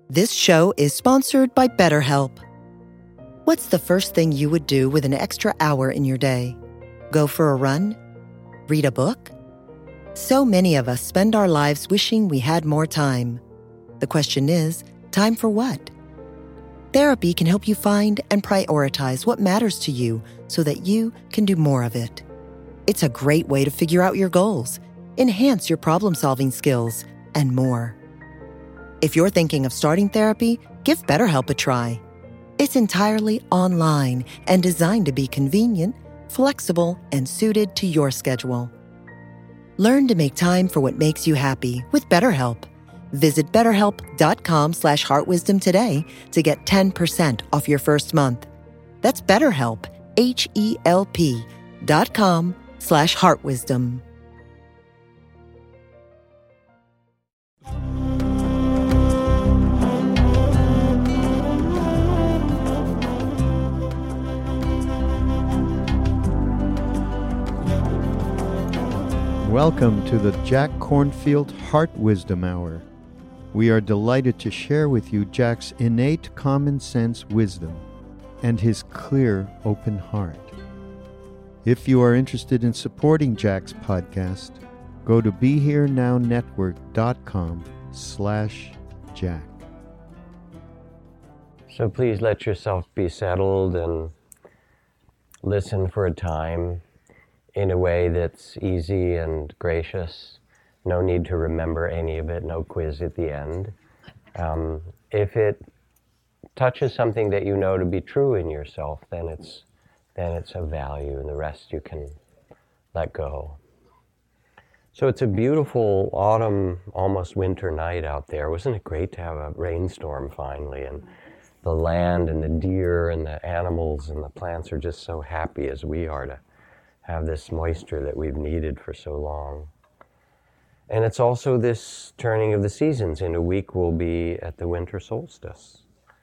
This show is sponsored by BetterHelp. What's the first thing you would do with an extra hour in your day? Go for a run? Read a book? So many of us spend our lives wishing we had more time. The question is, time for what? Therapy can help you find and prioritize what matters to you so that you can do more of it. It's a great way to figure out your goals, enhance your problem-solving skills, and more. If you're thinking of starting therapy, give BetterHelp a try. It's entirely online and designed to be convenient, flexible, and suited to your schedule. Learn to make time for what makes you happy with BetterHelp. Visit BetterHelp.com/heartwisdom today to get 10% off your first month. That's BetterHelp, HELP.com/heartwisdom. Welcome to the Jack Kornfield Heart Wisdom Hour. We are delighted to share with you Jack's innate common sense wisdom and his clear, open heart. If you are interested in supporting Jack's podcast, go to BeHereNowNetwork.com/Jack. So please let yourself be settled and listen for a time in a way that's easy and gracious. No need to remember any of it, no quiz at the end. If it touches something that you know to be true in yourself, then it's of value, and the rest you can let go. So it's a beautiful autumn, almost winter night out there. Wasn't it great to have a rainstorm finally? And the land and the deer and the animals and the plants are just so happy, as we are, to have this moisture that we've needed for so long. And it's also this turning of the seasons. In a week we'll be at the winter solstice.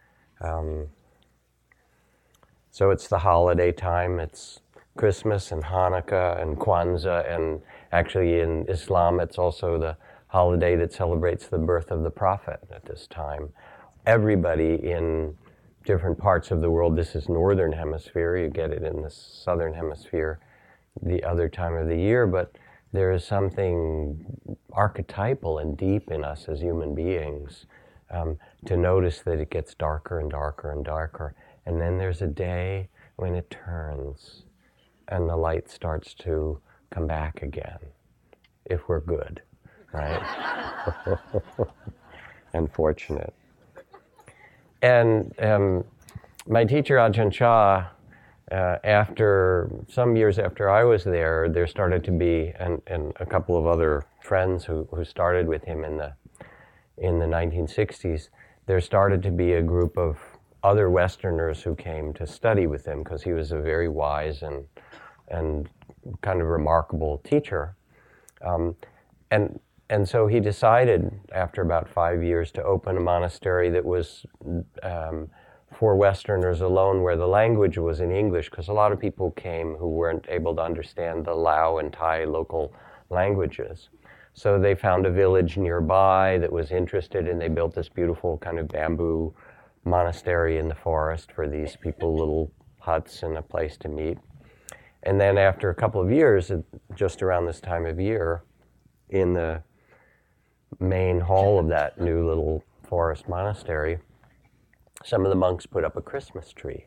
So it's the holiday time. It's Christmas and Hanukkah and Kwanzaa, and actually in Islam it's also the holiday that celebrates the birth of the Prophet at this time. Everybody in different parts of the world, this is Northern Hemisphere, you get it in the Southern Hemisphere the other time of the year, but there is something archetypal and deep in us as human beings to notice that it gets darker and darker and darker, and then there's a day when it turns and the light starts to come back again, if we're good, right? And fortunate. And my teacher Ajahn Chah, after some years after I was there started to be, and a couple of other friends who started with him in the 1960s, there started to be a group of other Westerners who came to study with him because he was a very wise and kind of remarkable teacher. And so he decided, after about 5 years, to open a monastery that was for Westerners alone, where the language was in English, because a lot of people came who weren't able to understand the Lao and Thai local languages. So they found a village nearby that was interested, and they built this beautiful kind of bamboo monastery in the forest for these people, little huts and a place to meet. And then after a couple of years, just around this time of year, in the main hall of that new little forest monastery, some of the monks put up a Christmas tree.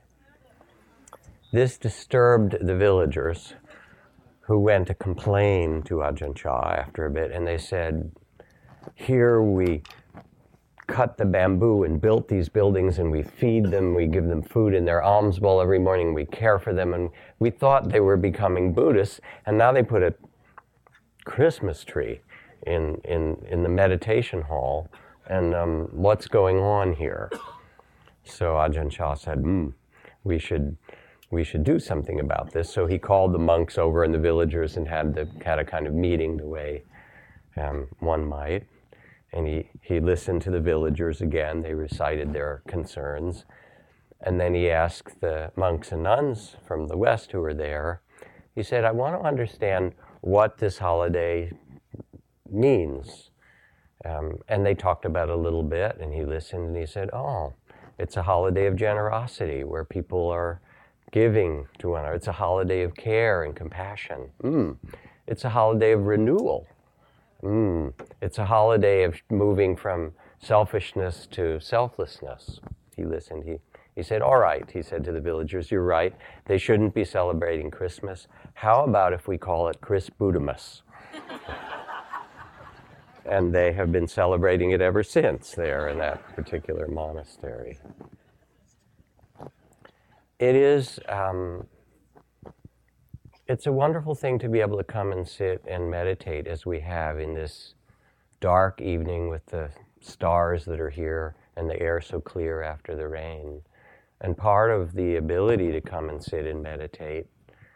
This disturbed the villagers, who went to complain to Ajahn Chah after a bit, and they said, here we cut the bamboo and built these buildings, and we feed them, we give them food in their alms bowl every morning, we care for them, and we thought they were becoming Buddhists, and now they put a Christmas tree in the meditation hall, and what's going on here? So Ajahn Chah said, we should do something about this. So he called the monks over and the villagers and had a kind of meeting the way one might. And he listened to the villagers again. They recited their concerns. And then he asked the monks and nuns from the West who were there, he said, I want to understand what this holiday means. And they talked about it a little bit, and he listened, and he said, oh, it's a holiday of generosity where people are giving to one another. It's a holiday of care and compassion. It's a holiday of renewal. It's a holiday of moving from selfishness to selflessness. He listened. He said, all right, he said to the villagers, you're right. They shouldn't be celebrating Christmas. How about if we call it Chris Budamus? And they have been celebrating it ever since there in that particular monastery. It's a wonderful thing to be able to come and sit and meditate as we have in this dark evening with the stars that are here and the air so clear after the rain. And part of the ability to come and sit and meditate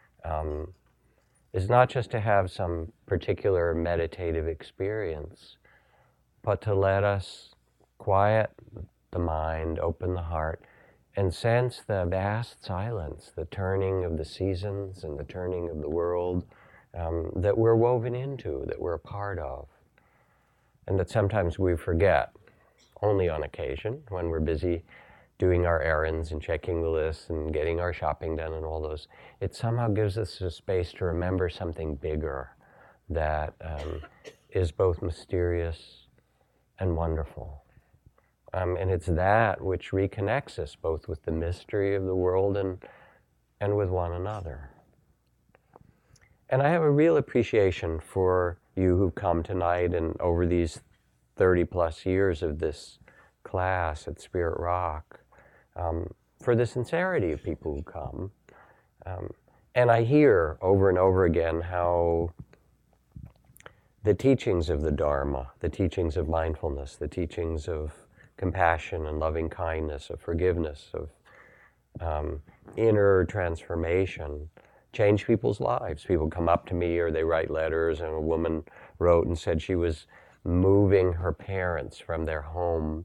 is not just to have some particular meditative experience, but to let us quiet the mind, open the heart, and sense the vast silence, the turning of the seasons and the turning of the world that we're woven into, that we're a part of, and that sometimes we forget, only on occasion, when we're busy doing our errands and checking the lists and getting our shopping done and all those. It somehow gives us a space to remember something bigger that is both mysterious and wonderful. And it's that which reconnects us both with the mystery of the world and with one another. And I have a real appreciation for you who've come tonight and over these 30 plus years of this class at Spirit Rock, for the sincerity of people who come. And I hear over and over again how the teachings of the Dharma, the teachings of mindfulness, the teachings of compassion and loving kindness, of forgiveness, of inner transformation, change people's lives. People come up to me or they write letters, and a woman wrote and said she was moving her parents from their home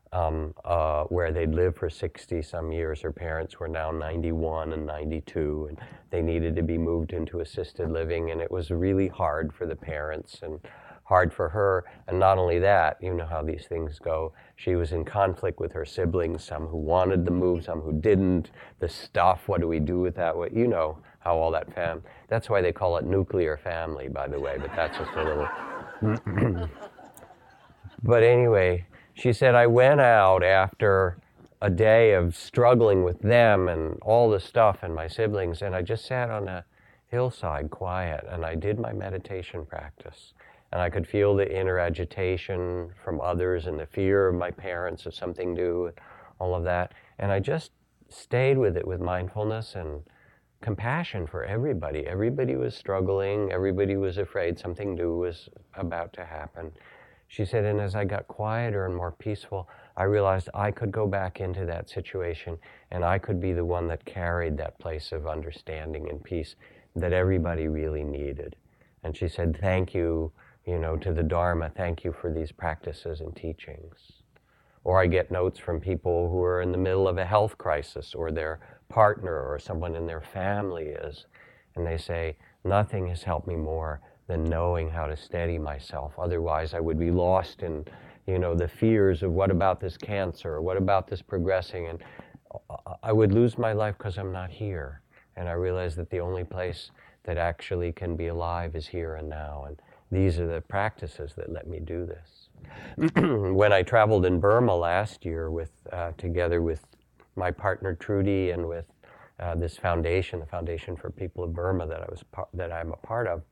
where they'd lived for 60 some years. Her parents were now 91 and 92, and they needed to be moved into assisted living, and it was really hard for the parents and hard for her. And not only that, you know how these things go. She was in conflict with her siblings, some who wanted the move, some who didn't. The stuff, what do we do with that? You know how all that that's why they call it nuclear family, by the way, but that's just a little... But anyway, she said, I went out after a day of struggling with them and all the stuff and my siblings, and I just sat on a hillside quiet, and I did my meditation practice. And I could feel the inner agitation from others and the fear of my parents of something new and all of that. And I just stayed with it with mindfulness and compassion for everybody. Everybody was struggling. Everybody was afraid something new was about to happen. She said, and as I got quieter and more peaceful, I realized I could go back into that situation and I could be the one that carried that place of understanding and peace that everybody really needed. And she said, thank you, to the Dharma, thank you for these practices and teachings. Or I get notes from people who are in the middle of a health crisis, or their partner or someone in their family is, and they say, nothing has helped me more than knowing how to steady myself. Otherwise, I would be lost in, the fears of what about this cancer, or what about this progressing, and I would lose my life because I'm not here. And I realized that the only place that actually can be alive is here and now, and these are the practices that let me do this. When I traveled in Burma last year together with my partner Trudy and with this foundation, the Foundation for People of Burma that I'm a part of,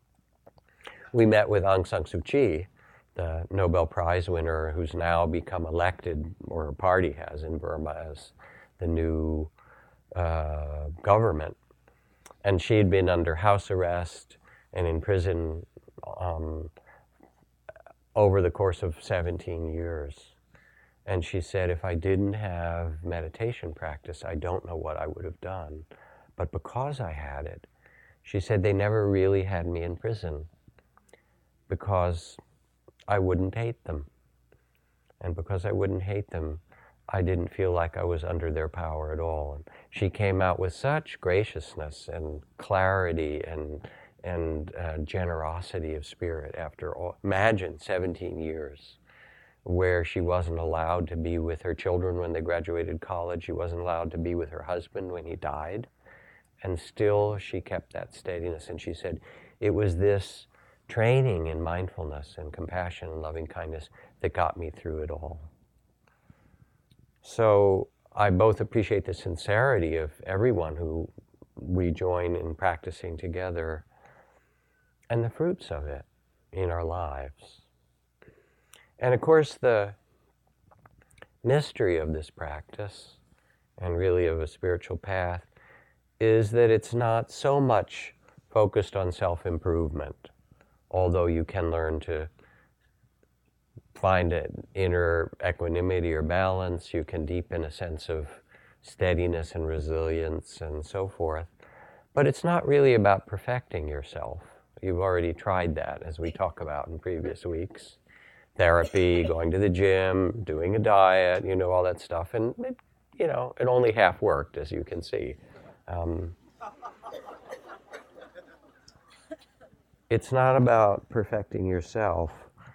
we met with Aung San Suu Kyi, the Nobel Prize winner who's now become elected, or her party has in Burma, as the new government. And she had been under house arrest and in prison over the course of 17 years. And she said, if I didn't have meditation practice, I don't know what I would have done. But because I had it, she said, they never really had me in prison because I wouldn't hate them. And because I wouldn't hate them, I didn't feel like I was under their power at all. And she came out with such graciousness and clarity and generosity of spirit after all. Imagine 17 years where she wasn't allowed to be with her children when they graduated college. She wasn't allowed to be with her husband when he died. And still she kept that steadiness. And she said, it was this training in mindfulness and compassion and loving kindness that got me through it all. So I both appreciate the sincerity of everyone who we join in practicing together and the fruits of it in our lives. And of course, the mystery of this practice, and really of a spiritual path, is that it's not so much focused on self-improvement, although you can learn to find an inner equanimity or balance, you can deepen a sense of steadiness and resilience and so forth. But it's not really about perfecting yourself. You've already tried that, as we talk about in previous weeks. Therapy, going to the gym, doing a diet, all that stuff. And it only half worked, as you can see. It's not about perfecting yourself.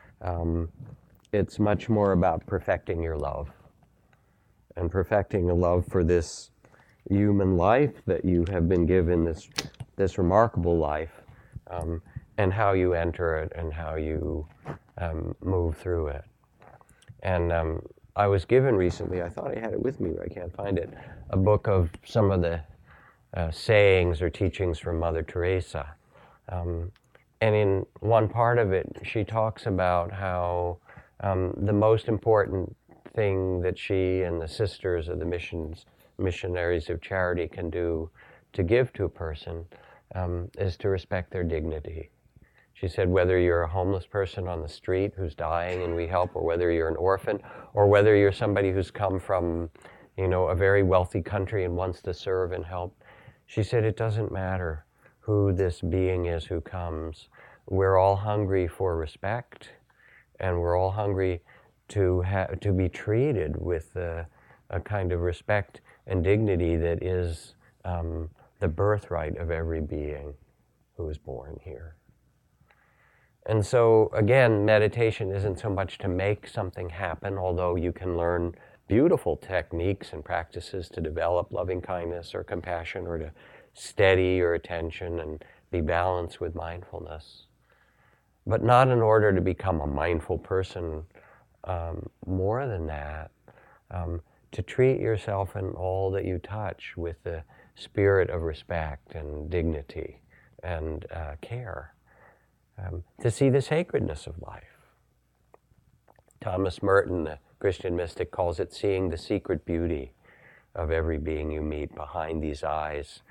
It's much more about perfecting your love. And perfecting a love for this human life that you have been given, this remarkable life, and how you enter it and how you move through it. And I was given recently, I thought I had it with me, but I can't find it, a book of some of the sayings or teachings from Mother Teresa. And in one part of it, she talks about how the most important thing that she and the sisters of the missionaries of charity can do to give to a person is to respect their dignity. She said, whether you're a homeless person on the street who's dying and we help, or whether you're an orphan, or whether you're somebody who's come from, a very wealthy country and wants to serve and help, she said, it doesn't matter who this being is who comes. We're all hungry for respect, and we're all hungry to be treated with a kind of respect and dignity that is the birthright of every being who is born here. And so, again, meditation isn't so much to make something happen, although you can learn beautiful techniques and practices to develop loving kindness or compassion, or to steady your attention and be balanced with mindfulness. But not in order to become a mindful person. More than that, to treat yourself and all that you touch with the spirit of respect and dignity and care. To see the sacredness of life. Thomas Merton, the Christian mystic, calls it seeing the secret beauty of every being you meet behind these eyes.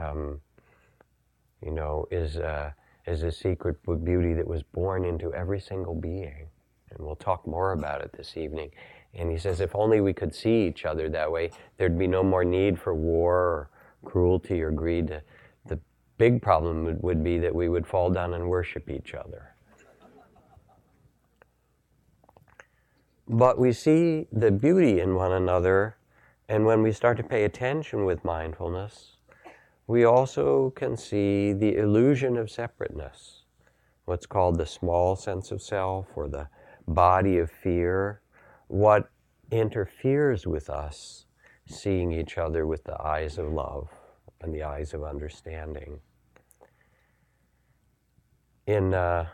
Is a secret beauty that was born into every single being. And we'll talk more about it this evening. And he says, if only we could see each other that way, there'd be no more need for war or cruelty or greed. The big problem would be that we would fall down and worship each other. But we see the beauty in one another, and when we start to pay attention with mindfulness, we also can see the illusion of separateness, what's called the small sense of self, or the body of fear, what interferes with us seeing each other with the eyes of love and the eyes of understanding. In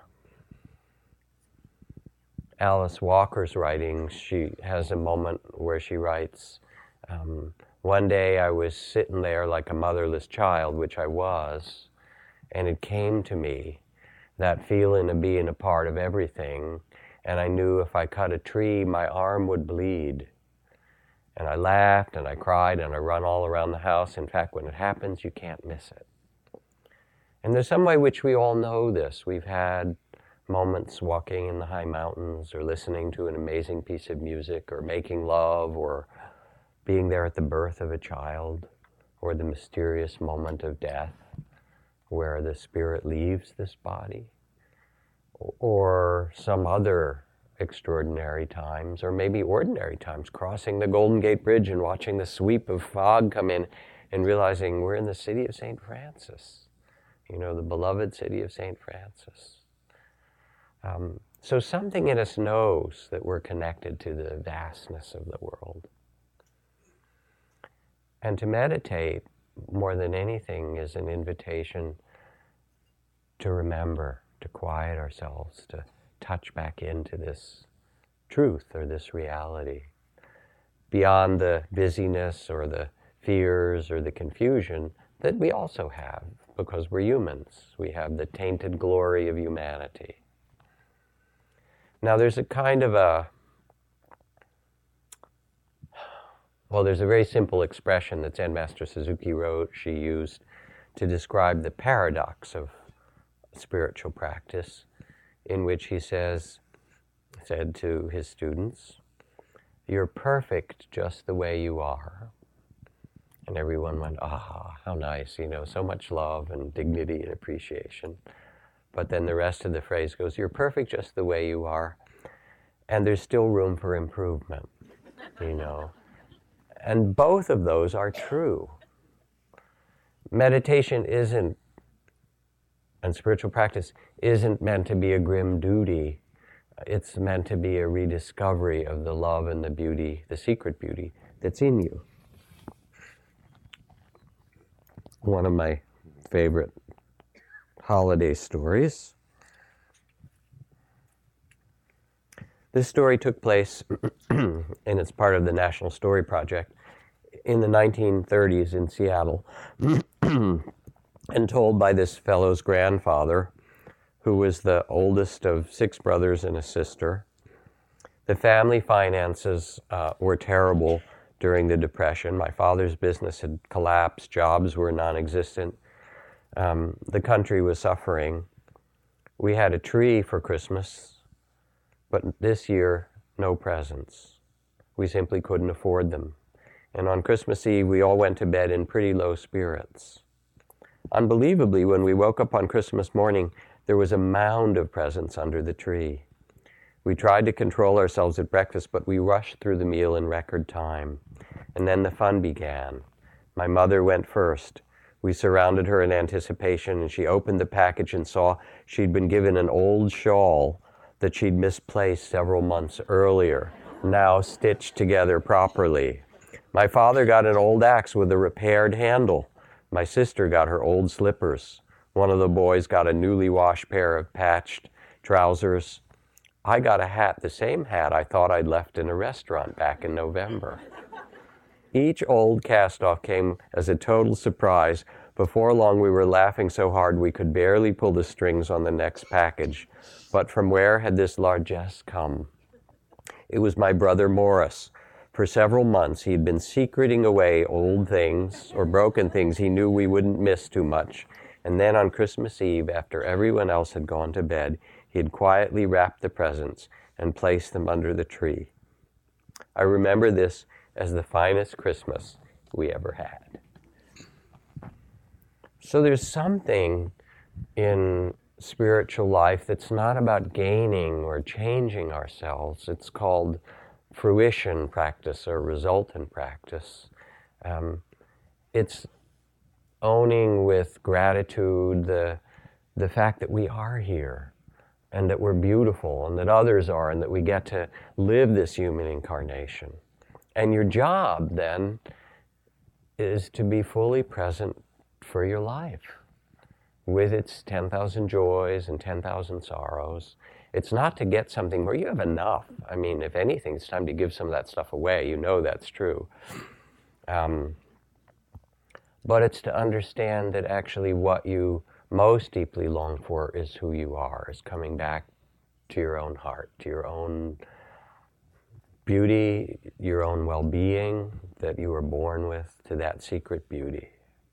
Alice Walker's writings, she has a moment where she writes, one day I was sitting there like a motherless child, which I was, and it came to me, that feeling of being a part of everything, and I knew if I cut a tree, my arm would bleed. And I laughed, and I cried, and I run all around the house. In fact, when it happens, you can't miss it. And there's some way which we all know this. We've had moments walking in the high mountains, or listening to an amazing piece of music, or making love, or being there at the birth of a child, or the mysterious moment of death, where the spirit leaves this body, or some other extraordinary times, or maybe ordinary times, crossing the Golden Gate Bridge and watching the sweep of fog come in and realizing we're in the city of St. Francis, the beloved city of St. Francis. So something in us knows that we're connected to the vastness of the world. And to meditate, more than anything, is an invitation to remember, to quiet ourselves, to touch back into this truth or this reality, beyond the busyness or the fears or the confusion that we also have, because we're humans. We have the tainted glory of humanity. Now there's a kind of there's a very simple expression that Zen Master Suzuki Roshi used to describe the paradox of spiritual practice, in which he said to his students, "You're perfect just the way you are." And everyone went, "Ah, how nice, so much love and dignity and appreciation." But then the rest of the phrase goes, "You're perfect just the way you are, and there's still room for improvement," And both of those are true. Meditation and spiritual practice isn't meant to be a grim duty. It's meant to be a rediscovery of the love and the beauty, the secret beauty that's in you. One of my favorite holiday stories. This story took place, and it's part of the National Story Project, in the 1930s in Seattle, and told by this fellow's grandfather, who was the oldest of 6 brothers and a sister. The family finances were terrible during the Depression. My father's business had collapsed, jobs were non-existent. The country was suffering. We had a tree for Christmas, but this year, no presents. We simply couldn't afford them. And on Christmas Eve, we all went to bed in pretty low spirits. Unbelievably, when we woke up on Christmas morning, there was a mound of presents under the tree. We tried to control ourselves at breakfast, but we rushed through the meal in record time. And then the fun began. My mother went first. We surrounded her in anticipation, and she opened the package and saw she'd been given an old shawl that she'd misplaced several months earlier, now stitched together properly. My father got an old axe with a repaired handle. My sister got her old slippers. One of the boys got a newly washed pair of patched trousers. I got a hat, the same hat I thought I'd left in a restaurant back in November. Each old cast-off came as a total surprise. Before long, we were laughing so hard we could barely pull the strings on the next package. But from where had this largesse come? It was my brother Morris. For several months, he'd been secreting away old things or broken things he knew we wouldn't miss too much. And then on Christmas Eve, after everyone else had gone to bed, he'd quietly wrapped the presents and placed them under the tree. I remember this as the finest Christmas we ever had. So there's something in spiritual life that's not about gaining or changing ourselves. It's called fruition practice or resultant practice. It's owning with gratitude the fact that we are here and that we're beautiful and that others are and that we get to live this human incarnation. And your job then is to be fully present for your life with its 10,000 joys and 10,000 sorrows. It's not to get something where you have enough. I mean, if anything, it's time to give some of that stuff away. That's true. But it's to understand that actually what you most deeply long for is who you are, is coming back to your own heart, to your own beauty, your own well-being that you were born with, to that secret beauty.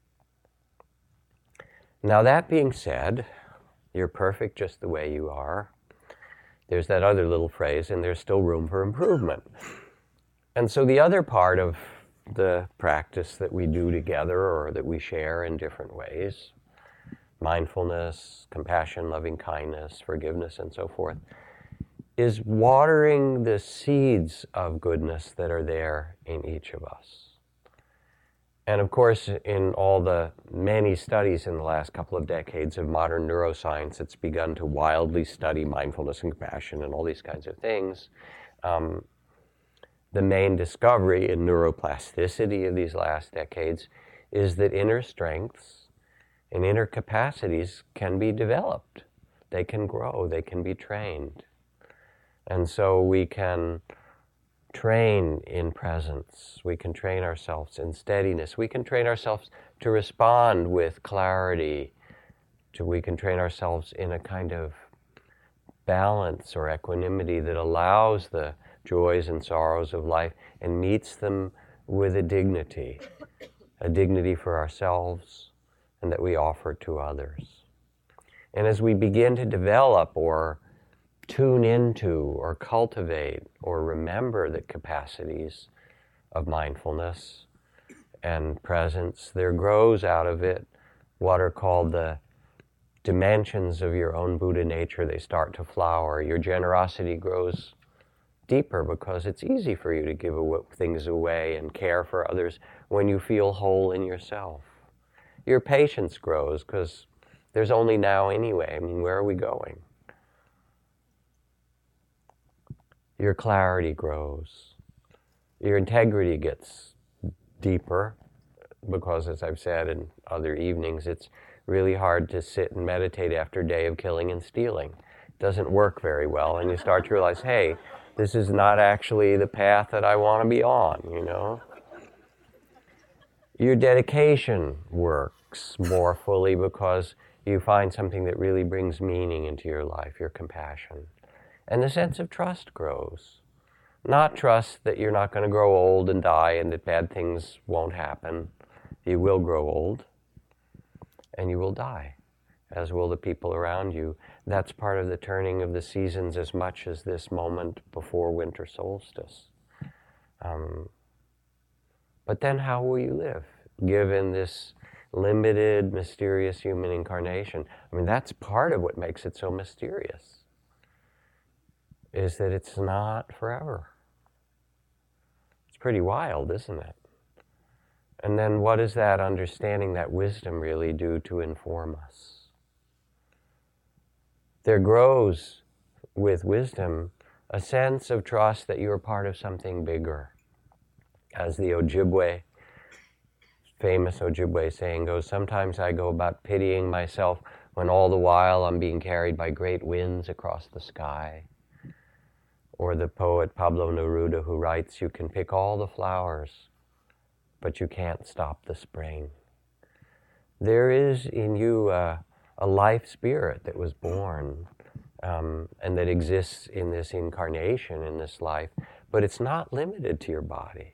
Now, that being said, you're perfect just the way you are. There's that other little phrase, and there's still room for improvement. And so the other part of the practice that we do together or that we share in different ways, mindfulness, compassion, loving kindness, forgiveness, and so forth, is watering the seeds of goodness that are there in each of us. And of course, in all the many studies in the last couple of decades of modern neuroscience, it's begun to wildly study mindfulness and compassion and all these kinds of things. The main discovery in neuroplasticity of these last decades is that inner strengths and inner capacities can be developed. They can grow, they can be trained. And so we can train in presence. We can train ourselves in steadiness. We can train ourselves to respond with clarity. We can train ourselves in a kind of balance or equanimity that allows the joys and sorrows of life and meets them with a dignity for ourselves and that we offer to others. And as we begin to develop or tune into or cultivate or remember the capacities of mindfulness and presence, there grows out of it what are called the dimensions of your own Buddha nature. They start to flower. Your generosity grows deeper because it's easy for you to give things away and care for others when you feel whole in yourself. Your patience grows because there's only now anyway. I mean, where are we going? Your clarity grows. Your integrity gets deeper because, as I've said in other evenings, it's really hard to sit and meditate after a day of killing and stealing. It doesn't work very well, and you start to realize, hey, this is not actually the path that I want to be on, you know? Your dedication works more fully because you find something that really brings meaning into your life, your compassion. And the sense of trust grows. Not trust that you're not going to grow old and die and that bad things won't happen. You will grow old and you will die, as will the people around you. That's part of the turning of the seasons as much as this moment before winter solstice. But then how will you live, given this limited, mysterious human incarnation? I mean, that's part of what makes it so mysterious, is that it's not forever. It's pretty wild, isn't it? And then what does that understanding, that wisdom really do to inform us? There grows with wisdom a sense of trust that you're part of something bigger. As the Ojibwe, famous Ojibwe saying goes, sometimes I go about pitying myself when all the while I'm being carried by great winds across the sky. Or the poet Pablo Neruda, who writes, you can pick all the flowers, but you can't stop the spring. There is in you a life spirit that was born and that exists in this incarnation, in this life, but it's not limited to your body.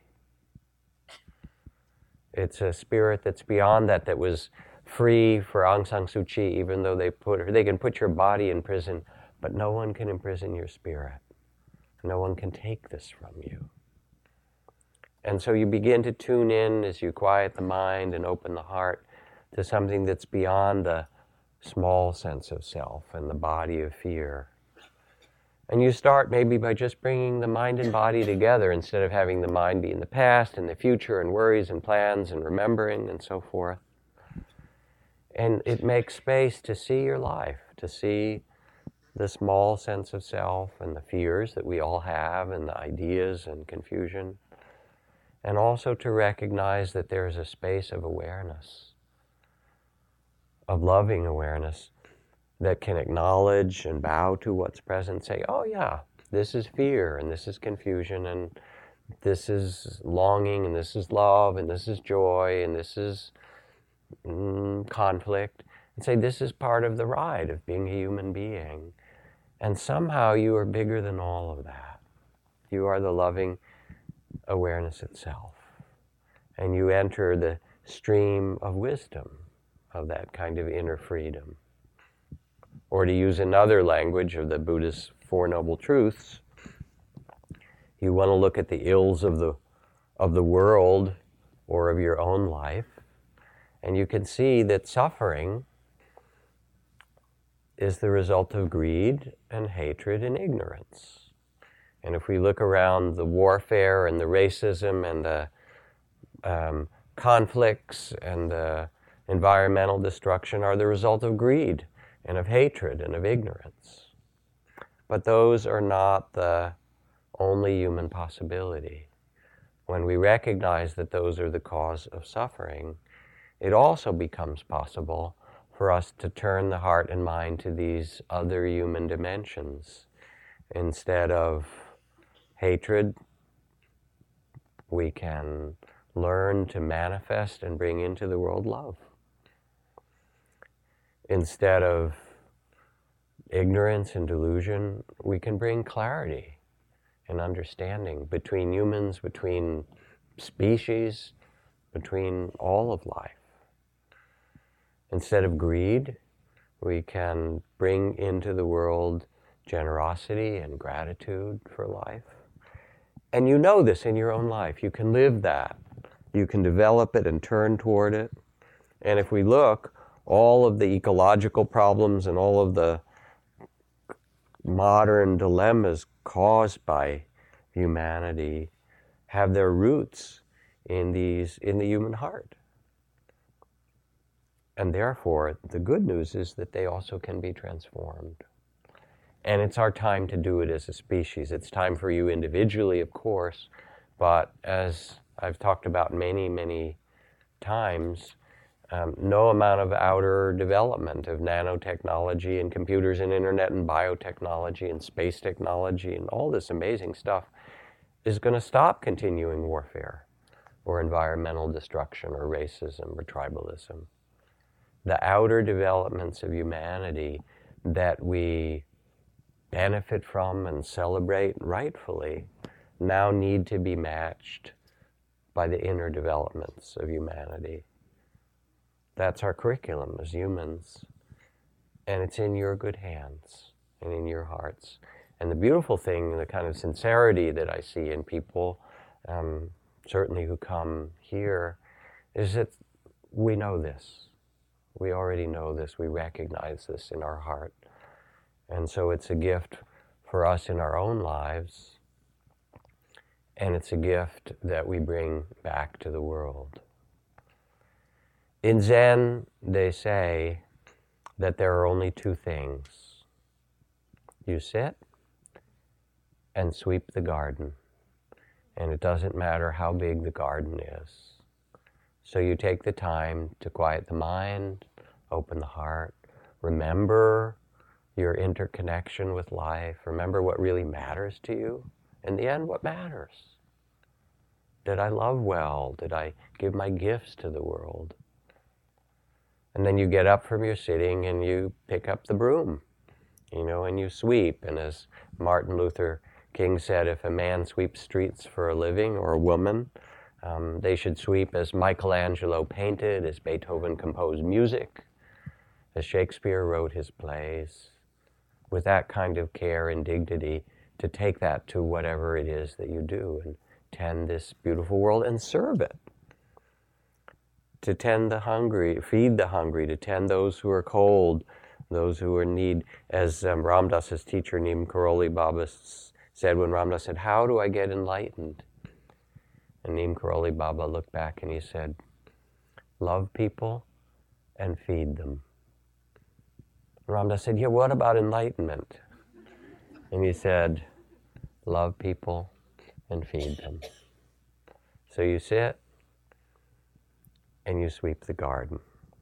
It's a spirit that's beyond that, that was free for Aung San Suu Kyi, even though they can put your body in prison, but no one can imprison your spirit. No one can take this from you. And so you begin to tune in as you quiet the mind and open the heart to something that's beyond the small sense of self and the body of fear. And you start maybe by just bringing the mind and body together instead of having the mind be in the past and the future and worries and plans and remembering and so forth. And it makes space to see your life, to see the small sense of self and the fears that we all have and the ideas and confusion. And also to recognize that there is a space of awareness, of loving awareness, that can acknowledge and bow to what's present, say, oh yeah, this is fear, and this is confusion, and this is longing, and this is love, and this is joy, and this is conflict, and say, this is part of the ride of being a human being. And somehow you are bigger than all of that. You are the loving awareness itself. And you enter the stream of wisdom, of that kind of inner freedom. Or to use another language of the Buddha's Four Noble Truths, you want to look at the ills of the world or of your own life, and you can see that suffering is the result of greed and hatred and ignorance. And if we look around the warfare and the racism and the conflicts and the environmental destruction are the result of greed and of hatred and of ignorance. But those are not the only human possibility. When we recognize that those are the cause of suffering, it also becomes possible for us to turn the heart and mind to these other human dimensions. Instead of hatred, we can learn to manifest and bring into the world love. Instead of ignorance and delusion, we can bring clarity and understanding between humans, between species, between all of life. Instead of greed, we can bring into the world generosity and gratitude for life. And you know this in your own life. You can live that. You can develop it and turn toward it. And if we look, all of the ecological problems and all of the modern dilemmas caused by humanity have their roots in the human heart. And therefore, the good news is that they also can be transformed. And it's our time to do it as a species. It's time for you individually, of course, but as I've talked about many, many times, no amount of outer development of nanotechnology and computers and internet and biotechnology and space technology and all this amazing stuff is going to stop continuing warfare or environmental destruction or racism or tribalism. The outer developments of humanity that we benefit from and celebrate rightfully now need to be matched by the inner developments of humanity. That's our curriculum as humans. And it's in your good hands and in your hearts. And the beautiful thing, the kind of sincerity that I see in people, certainly who come here, is that we know this. We already know this. We recognize this in our heart. And so it's a gift for us in our own lives. And it's a gift that we bring back to the world. In Zen, they say that there are only two things. You sit and sweep the garden. And it doesn't matter how big the garden is. So you take the time to quiet the mind, open the heart, remember your interconnection with life, remember what really matters to you. In the end, what matters? Did I love well? Did I give my gifts to the world? And then you get up from your sitting and you pick up the broom, and you sweep. And as Martin Luther King said, if a man sweeps streets for a living, or a woman, they should sweep as Michelangelo painted, as Beethoven composed music, as Shakespeare wrote his plays, with that kind of care and dignity to take that to whatever it is that you do and tend this beautiful world and serve it. To tend the hungry, feed the hungry, to tend those who are cold, those who are in need. As Ram Dass's teacher, Neem Karoli Baba, said when Ram Dass said, "How do I get enlightened?" And Neem Karoli Baba looked back and he said, "Love people and feed them." And Ram Dass said, "Yeah, what about enlightenment?" And he said, "Love people and feed them." So you sit and you sweep the garden.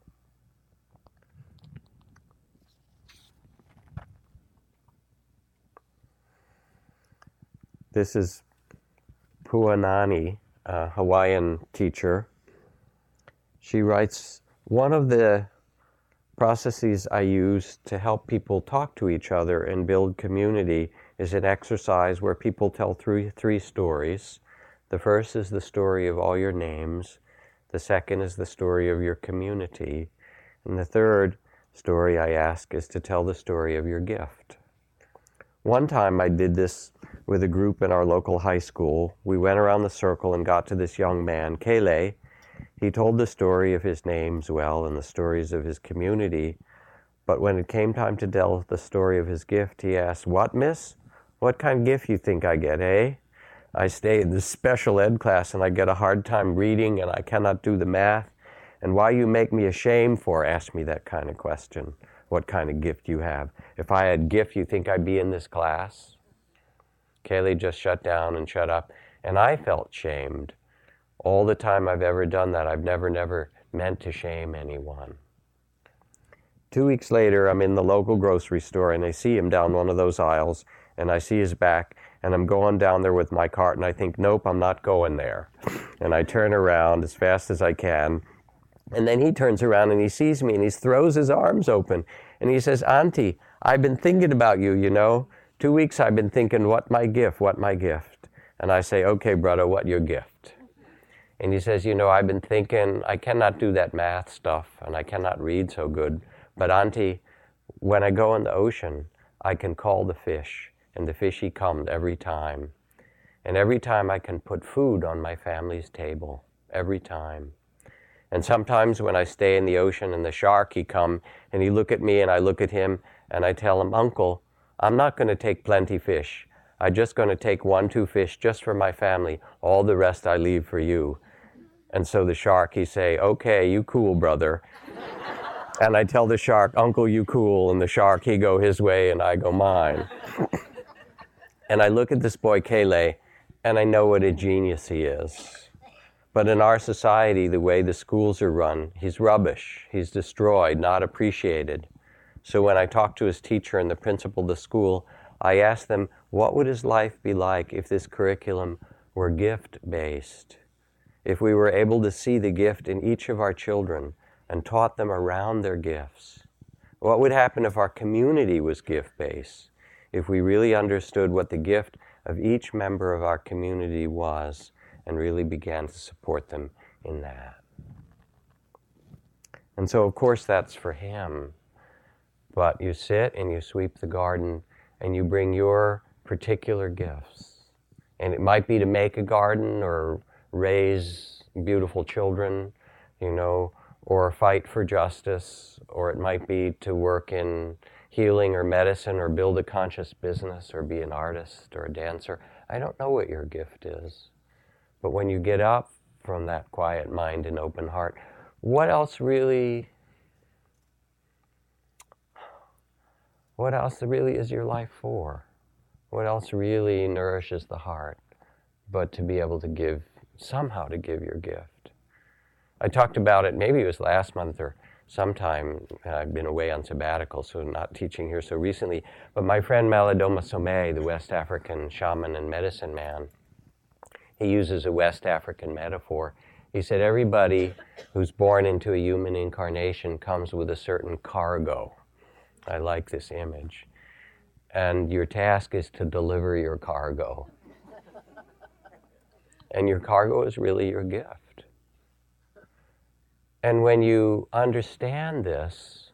This is Puanani, a Hawaiian teacher. She writes, "One of the processes I use to help people talk to each other and build community is an exercise where people tell three stories. The first is the story of all your names. The second is the story of your community. And the third story I ask is to tell the story of your gift." One time I did this with a group in our local high school. We went around the circle and got to this young man, Kele. He told the story of his names well and the stories of his community. But when it came time to tell the story of his gift, he asked, "What, miss? What kind of gift you think I get, eh?" I stay in this special ed class and I get a hard time reading and I cannot do the math. And why you make me ashamed for? Ask me that kind of question. What kind of gift you have? If I had gift, you think I'd be in this class? Kaylee just shut down and shut up. And I felt shamed. All the time I've ever done that, I've never meant to shame anyone. 2 weeks later, I'm in the local grocery store and I see him down one of those aisles and I see his back and I'm going down there with my cart and I think, nope, I'm not going there. And I turn around as fast as I can. And then he turns around and he sees me and he throws his arms open and he says, Auntie, I've been thinking about you, you know. 2 weeks I've been thinking, what my gift? And I say, okay, brother, what your gift? And he says, you know, I've been thinking, I cannot do that math stuff and I cannot read so good. But Auntie, when I go in the ocean, I can call the fish and the fishy comes every time. And every time I can put food on my family's table, every time. And sometimes when I stay in the ocean and the shark, he come and he look at me and I look at him and I tell him, Uncle, I'm not going to take plenty fish. I'm just going to take 1-2 fish just for my family. All the rest I leave for you. And so the shark, he say, okay, you cool, brother. And I tell the shark, Uncle, you cool. And the shark, he go his way and I go mine. And I look at this boy, Kele, and I know what a genius he is. But in our society, the way the schools are run, he's rubbish. He's destroyed, not appreciated. So when I talk to his teacher and the principal of the school, I ask them, what would his life be like if this curriculum were gift-based? If we were able to see the gift in each of our children and taught them around their gifts? What would happen if our community was gift-based? If we really understood what the gift of each member of our community was and really began to support them in that. And so, of course, that's for him. But you sit and you sweep the garden and you bring your particular gifts. And it might be to make a garden or raise beautiful children, you know, or fight for justice, or it might be to work in healing or medicine or build a conscious business or be an artist or a dancer. I don't know what your gift is. But when you get up from that quiet mind and open heart, what else really is your life for? What else really nourishes the heart but to be able to give, somehow to give your gift? I talked about it, maybe it was last month or sometime. I've been away on sabbatical, so not teaching here so recently. But my friend Malidoma Somé, the West African shaman and medicine man, he uses a West African metaphor. He said, everybody who's born into a human incarnation comes with a certain cargo. I like this image. And your task is to deliver your cargo. And your cargo is really your gift. And when you understand this,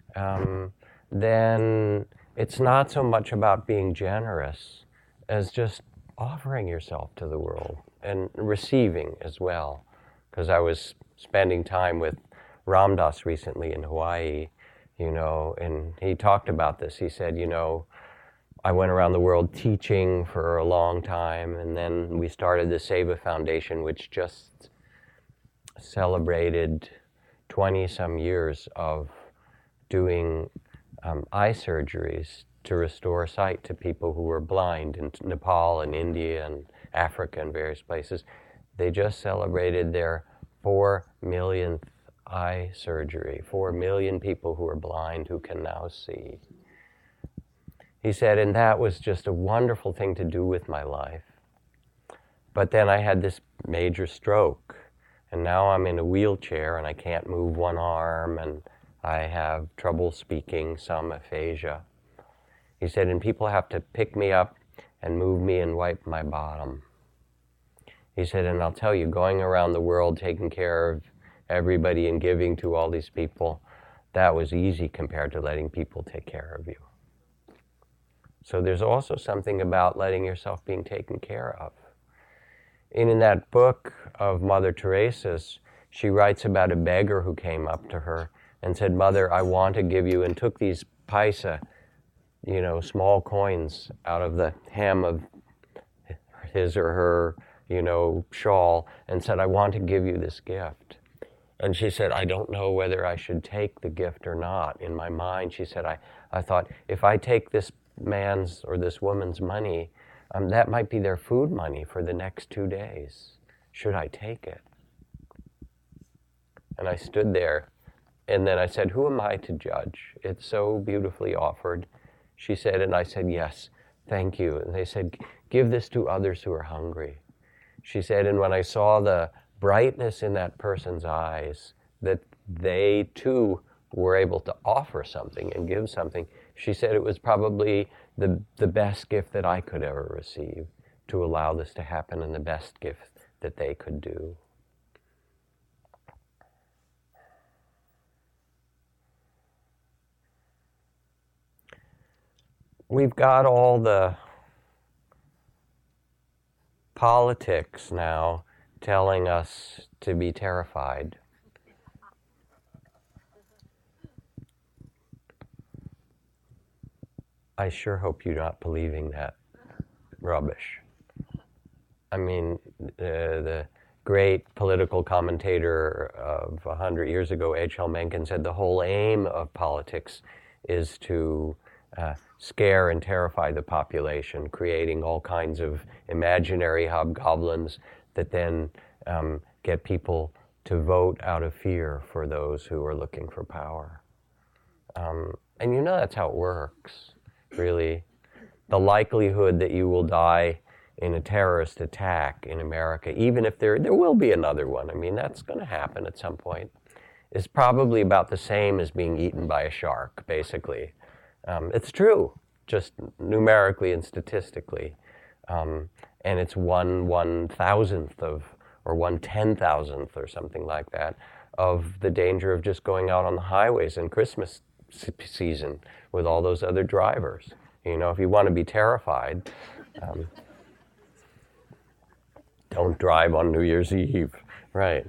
then it's not so much about being generous as just offering yourself to the world and receiving as well. Because I was spending time with Ram Dass recently in Hawaii, you know, and he talked about this. He said, you know, I went around the world teaching for a long time, and then we started the Seva Foundation, which just celebrated 20-some years of doing eye surgeries to restore sight to people who were blind in Nepal and India and Africa and various places. They just celebrated their 4 millionth eye surgery, 4 million people who are blind who can now see. He said, and that was just a wonderful thing to do with my life. But then I had this major stroke, and now I'm in a wheelchair and I can't move one arm, and I have trouble speaking, some aphasia. He said, and people have to pick me up and move me and wipe my bottom. He said, and I'll tell you, going around the world taking care of everybody and giving to all these people, that was easy compared to letting people take care of you. So there's also something about letting yourself being taken care of. And in that book of Mother Teresa's, she writes about a beggar who came up to her and said, Mother, I want to give you, and took these paisa, you know, small coins out of the hem of his or her, shawl and said, I want to give you this gift. And she said, I don't know whether I should take the gift or not. In my mind, she said, I thought, if I take this man's or this woman's money, that might be their food money for the next 2 days. Should I take it? And I stood there, and then I said, who am I to judge? It's so beautifully offered. She said, and I said, yes, thank you. And they said, give this to others who are hungry. She said, and when I saw the brightness in that person's eyes, that they too were able to offer something and give something, she said it was probably the best gift that I could ever receive, to allow this to happen, and the best gift that they could do. We've got all the politics now telling us to be terrified. I sure hope you're not believing that rubbish. I mean, the great political commentator of 100 years ago, H.L. Mencken, said the whole aim of politics is to scare and terrify the population, creating all kinds of imaginary hobgoblins that then get people to vote out of fear for those who are looking for power. And that's how it works, really. The likelihood that you will die in a terrorist attack in America, even if there will be another one, I mean, that's going to happen at some point, is probably about the same as being eaten by a shark, basically. It's true, just numerically and statistically. And it's 1/1000th of, or 1/10,000th or something like that, of the danger of just going out on the highways in Christmas season with all those other drivers. If you want to be terrified, don't drive on New Year's Eve, right?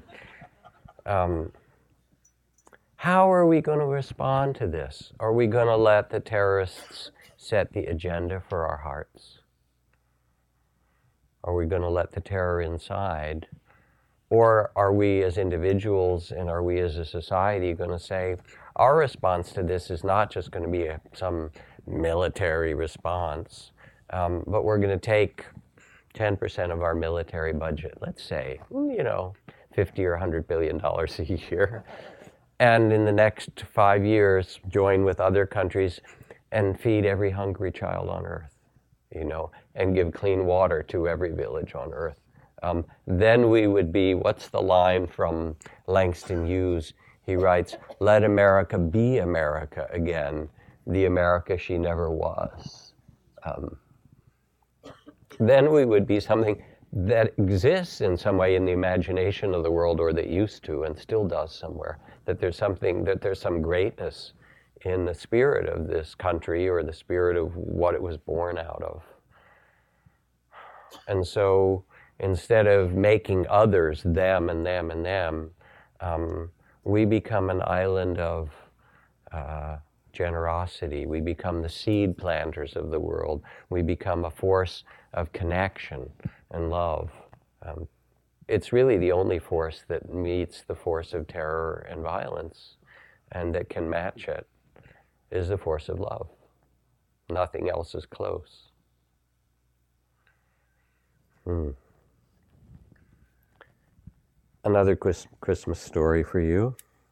How are we going to respond to this? Are we going to let the terrorists set the agenda for our hearts? Are we going to let the terror inside? Or are we as individuals and are we as a society going to say, our response to this is not just going to be some military response, but we're going to take 10% of our military budget, let's say, $50 or $100 billion a year, and in the next 5 years join with other countries and feed every hungry child on earth, and give clean water to every village on earth. Then we would be, what's the line from Langston Hughes? He writes, let America be America again, the America she never was. Then we would be something that exists in some way in the imagination of the world, or that used to and still does somewhere, that there's some greatness in the spirit of this country, or the spirit of what it was born out of. And so instead of making others them and them and them, we become an island of generosity. We become the seed planters of the world. We become a force of connection and love. It's really the only force that meets the force of terror and violence, and that can match it, is the force of love. Nothing else is close. Another Christmas story for you.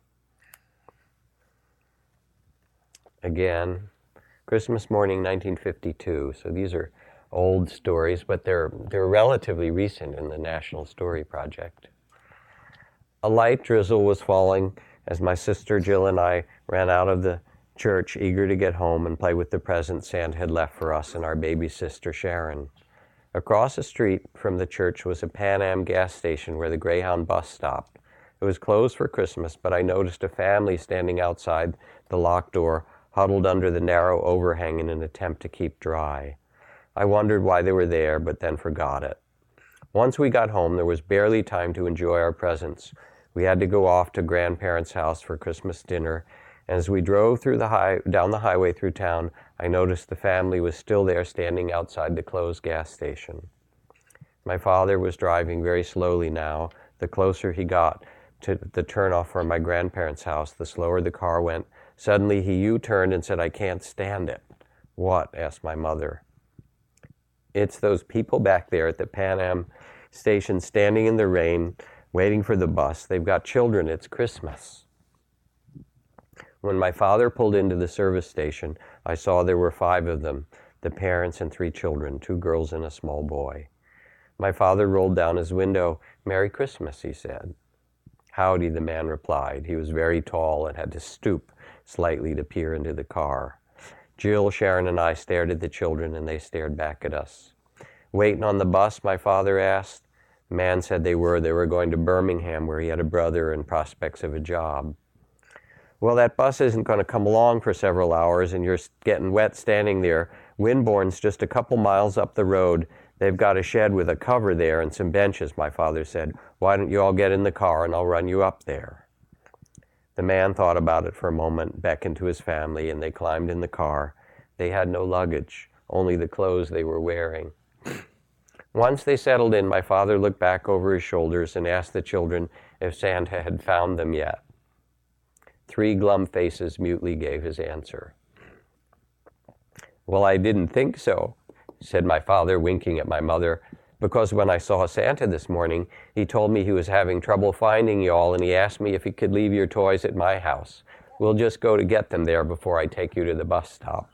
Again, Christmas morning, 1952. So these are old stories, but they're relatively recent in the National Story Project. A light drizzle was falling as my sister Jill and I ran out of the church, eager to get home and play with the presents Santa had left for us and our baby sister Sharon. Across the street from the church was a Pan Am gas station where the Greyhound bus stopped. It was closed for Christmas, but I noticed a family standing outside the locked door, huddled under the narrow overhang in an attempt to keep dry. I wondered why they were there, but then forgot it. Once we got home, there was barely time to enjoy our presents. We had to go off to grandparents' house for Christmas dinner, and as we drove down the highway through town, I noticed the family was still there standing outside the closed gas station. My father was driving very slowly now. The closer he got to the turnoff from my grandparents' house, the slower the car went. Suddenly he U-turned and said, "I can't stand it." "What?" asked my mother. "It's those people back there at the Pan Am station standing in the rain, waiting for the bus. They've got children. It's Christmas." When my father pulled into the service station, I saw there were 5 of them, the parents and 3 children, 2 girls and a small boy. My father rolled down his window. "Merry Christmas," he said. "Howdy," the man replied. He was very tall and had to stoop slightly to peer into the car. Jill, Sharon, and I stared at the children, and they stared back at us. "Waiting on the bus?" my father asked. The man said they were. They were going to Birmingham, where he had a brother and prospects of a job. "Well, that bus isn't going to come along for several hours, and you're getting wet standing there. Winborne's just a couple miles up the road. They've got a shed with a cover there and some benches," my father said. "Why don't you all get in the car and I'll run you up there?" The man thought about it for a moment, beckoned to his family, and they climbed in the car. They had no luggage, only the clothes they were wearing. Once they settled in, my father looked back over his shoulders and asked the children if Santa had found them yet. 3 glum faces mutely gave his answer. "Well, I didn't think so," said my father, winking at my mother, "because when I saw Santa this morning, he told me he was having trouble finding you all, and he asked me if he could leave your toys at my house. We'll just go to get them there before I take you to the bus stop."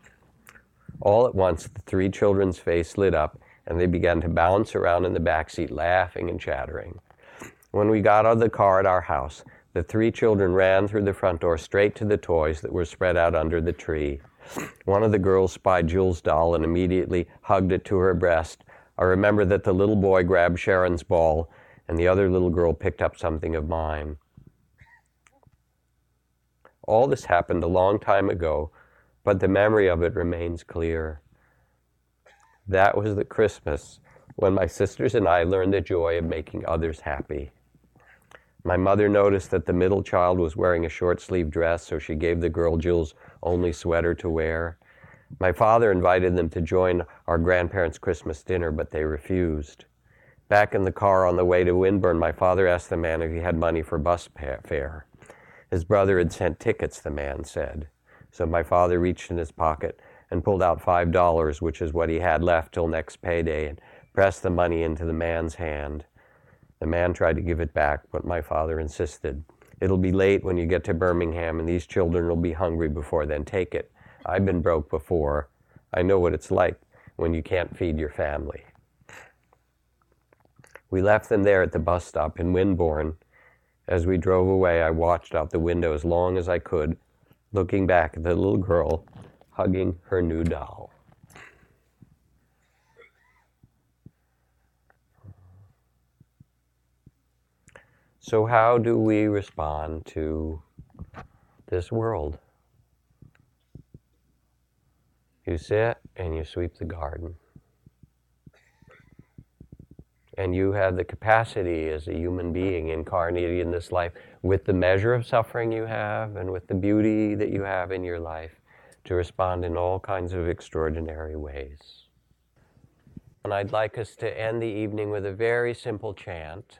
All at once, the 3 children's faces lit up, and they began to bounce around in the back seat, laughing and chattering. When we got out of the car at our house, the 3 children ran through the front door straight to the toys that were spread out under the tree. One of the girls spied Jill's doll and immediately hugged it to her breast. I remember that the little boy grabbed Sharon's ball, and the other little girl picked up something of mine. All this happened a long time ago, but the memory of it remains clear. That was the Christmas when my sisters and I learned the joy of making others happy. My mother noticed that the middle child was wearing a short-sleeved dress, so she gave the girl Jill's only sweater to wear. My father invited them to join our grandparents' Christmas dinner, but they refused. Back in the car on the way to Winburn, my father asked the man if he had money for bus fare. His brother had sent tickets, the man said. So my father reached in his pocket and pulled out $5, which is what he had left till next payday, and pressed the money into the man's hand. The man tried to give it back, but my father insisted. "It'll be late when you get to Birmingham, and these children will be hungry before then. Take it. I've been broke before. I know what it's like when you can't feed your family." We left them there at the bus stop in Winborne. As we drove away, I watched out the window as long as I could, looking back at the little girl hugging her new doll. So how do we respond to this world? You sit and you sweep the garden. And you have the capacity as a human being incarnated in this life, with the measure of suffering you have and with the beauty that you have in your life, to respond in all kinds of extraordinary ways. And I'd like us to end the evening with a very simple chant.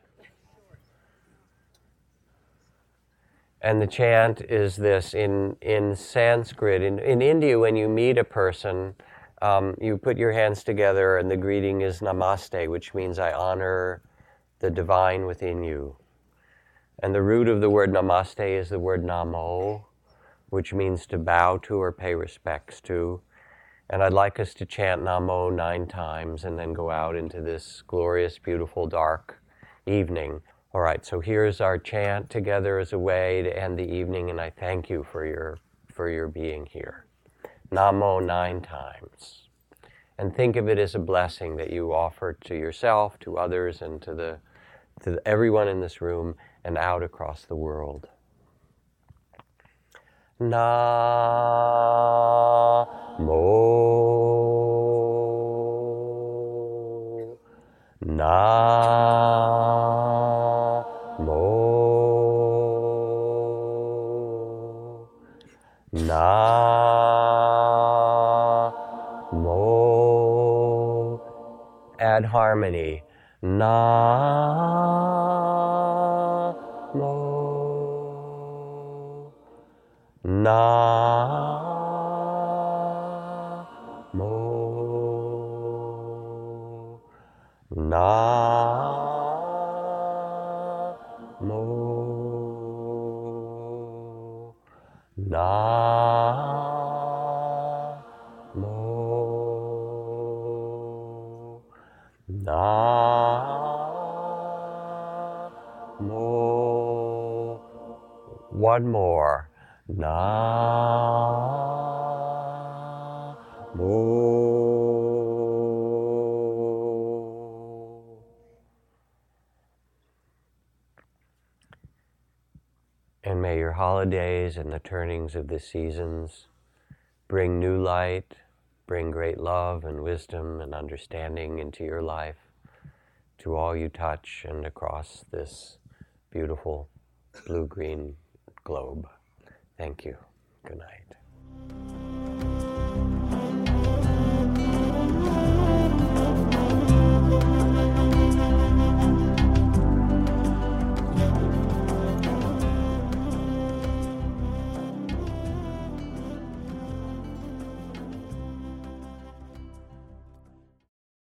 And the chant is this in Sanskrit. In India, when you meet a person, you put your hands together and the greeting is Namaste, which means I honor the divine within you. And the root of the word Namaste is the word Namo, which means to bow to or pay respects to. And I'd like us to chant Namo 9 times and then go out into this glorious, beautiful, dark evening. All right, so here's our chant together as a way to end the evening, and I thank you for your being here. Namo 9 times. And think of it as a blessing that you offer to yourself, to others, and to everyone in this room and out across the world. Namo. Namo. Namo. At harmony. Namo. Namo. Namo. Namo. Namo. One more. Namo. And may your holidays and the turnings of the seasons bring new light, bring great love and wisdom and understanding into your life, to all you touch and across this beautiful blue-green globe. Thank you. Good night.